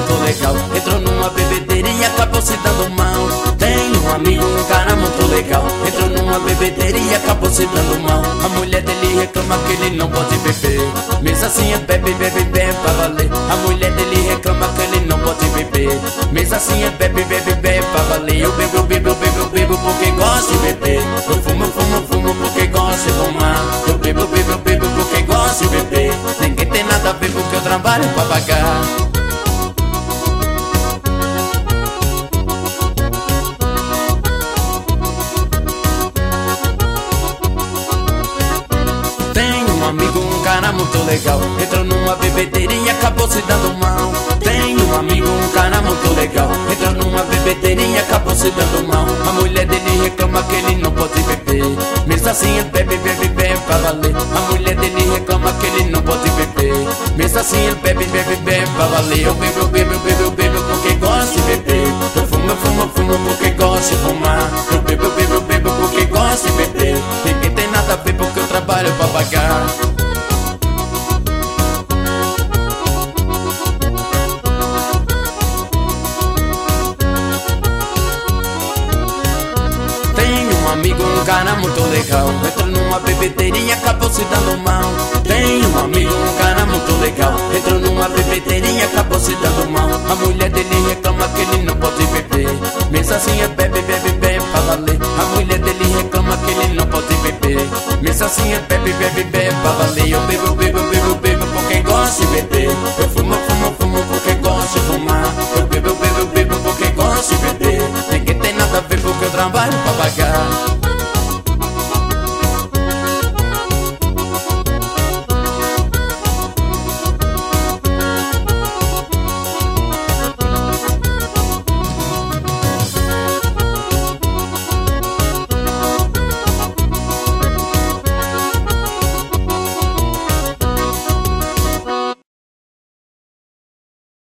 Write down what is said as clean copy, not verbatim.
muito legal. Entrou numa bebedeira e acabou se dando mal. Tem um amigo, um cara muito legal. Entrou numa bebedeira e acabou se dando mal. A mulher dele reclama que ele não pode beber, mesmo assim é bebe, bebe, bebe pra valer. A mulher dele reclama que ele não pode beber, mesmo assim é bebe, bebe, bebe pra valer. Eu bebo, bebo, bebo, bebo porque gosto de beber. Eu fumo, fumo, fumo porque gosto de fumar. Eu bebo, bebo, bebo porque gosto de beber. Ninguém tem nada a ver porque eu trabalho pra pagar. Amigo, um cara muito legal. Entrou numa bebedeira e acabou se dando mal. Tem um amigo, um cara muito legal. Entrou numa bebedeira e acabou se dando mal. A mulher dele reclama que ele não pode beber, mesmo assim ele bebe, bebe, bebe pra valer. A mulher dele reclama que ele não pode beber, mesmo assim ele bebe, bebe, bebe pra valer. Eu bebo, bebo, bebo, bebo porque gosto de beber. Eu fumo, fumo, fumo porque gosto de fumar. Eu bebo, bebo, bebo porque gosto de beber. Ninguém tem nada a ver porque eu trabalho pra pagar. Amigo, um cara muito legal. Entrou numa bebedeira e acabou se dando mal. Tem um amigo, um cara muito legal. Entrou numa bebedeira e acabou se dando mal. A mulher dele reclama que ele não pode beber, mesmo assim é bebe, bebe, bebe pra valer. A mulher dele reclama que ele não pode beber, mesmo assim é bebe, bebe, bebe pra valer. Eu bebo, bebo, bebo, bebo porque gosto de beber. Eu fumo, fumo, fumo porque gosto de fumar. Eu bebo, bebo, bebo porque gosto de beber. Ninguém tem nada a ver porque eu trabalho